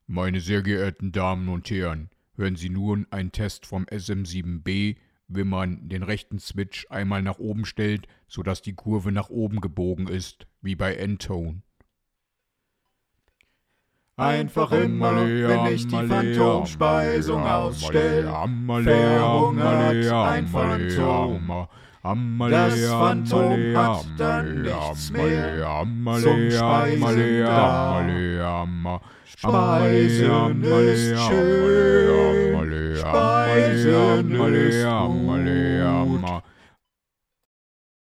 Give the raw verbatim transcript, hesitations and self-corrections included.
Meine sehr geehrten Damen und Herren, hören Sie nun einen Test vom S M sieben B, wie man den rechten Switch einmal nach oben stellt, sodass die Kurve nach oben gebogen ist, wie bei N-Tone. Einfach immer, wenn ich die Phantomspeisung ausstell, verhungert ein Phantom. Das Phantom hat dann nichts mehr zum Speisen da. Speisen ist schön, Speisen ist gut.